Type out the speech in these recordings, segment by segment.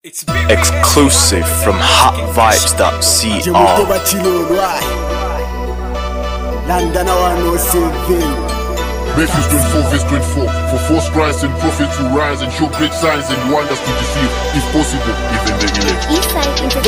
Exclusive from hotvibes.cr. Matthew 24 verse 24. For false Christ and prophets will rise and show great signs and wonders to deceive, if possible, even the elect.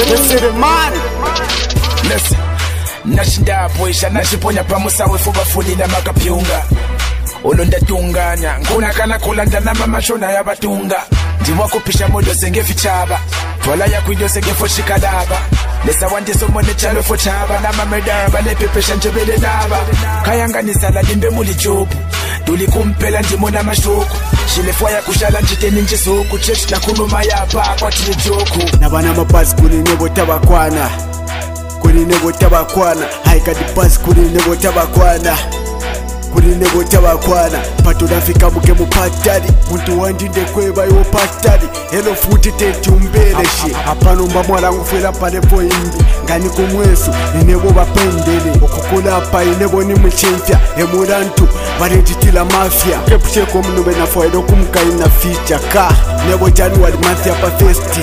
Listen, nashinda bwisha nashiponya pamusawe fuba fulila makapyunga olonda tunganya nkuna kana kulanda na mama shona yabatunga ndiwakupisha modo senge fichaba twala ya kuido senge foshikadaba lesa wande somone chalo fochaba na mamedaba lepepesha njebele naba kayanga nisala limbe muli jobu tuli kumpela ndimona mashuku shilefwaya kushala njiteni njisuku church na kunuma yapa kwa tili joku nabana mapasi kuli nebo tabakwana kuli nebo tabakwana haika dipasi kuli nebo tabakwana kuli nebo tabakwana patulafika muke mupatali muntu wandinde kweba yo patali hello futi teti umbeleshi apanomba mwalangu fela palepo imbi ngani kumwesu inebo bapendele okukula apa inebo ni mchempya emurantu bareditila mafia kepucheko mnube na foedo kumkaina ficha ka nebo January month apa festi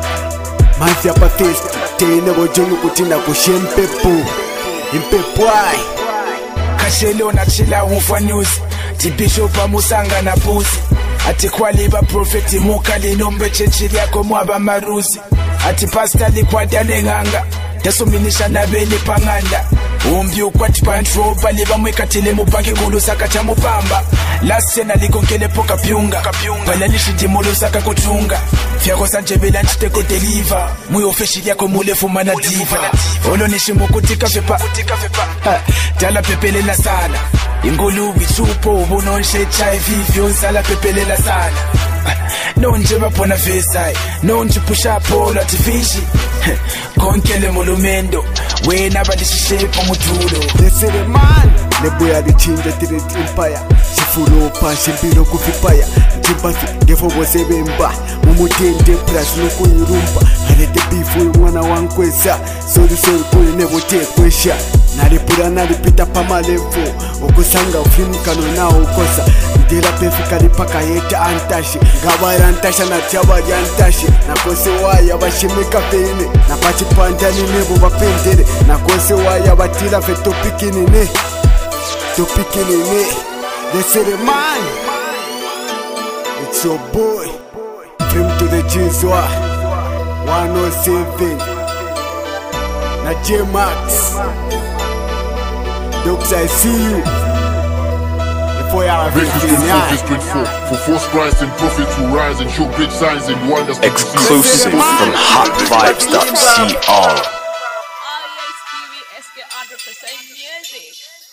month apa festi tenebo jonu kutina kushempepo impepwai kashelo na chila ufa news ti bishop amusanga na pusi ati kwaliba prophet mukali nombe chechili yako mwaba maruzi ati pastor likwada nganga yasominisha nabeli panganda umbi ukwati pantro bali bamwekatile mubaki ngulu saka cha mupamba lasena likonkele poka pyunga bala lishindi molo saka kutunga fyako sanjebela ntiteko deliver muyo feshi yako mulefu mana diva olo nishimu kutika fepa tala pepelela sana ingulu witupo ubononshe HIV vyonsala pepelela sana nonje bapona vesai nonje pusha polo atifishi konkele mulumendo wena balishishepo mutulo lesere man nebuya lichinja tireti empire sifulo pashi mbilo kufipaya ntimbasi ngefo bose bemba mumutende plus nukuyirumba harete bifu mwana wankwesa sori kuli nebo tekwesha nalipura nalipita pamalevo okusanga ufimukano nao ukosa ndela pefikali paka yeta antashi ngabara antasha na chabari antashi nakose waya bashimika pene napachi pandani nebo bapendele nakose waya batila fe topikinine lesere man it's your boy Dream to the Jizwa 107 na J-Max Dogs, I see you. Before you have for false Christ and prophets will rise and show great signs and wonders. Exclusive from hotvibes.cr. Always TV SK 100% music.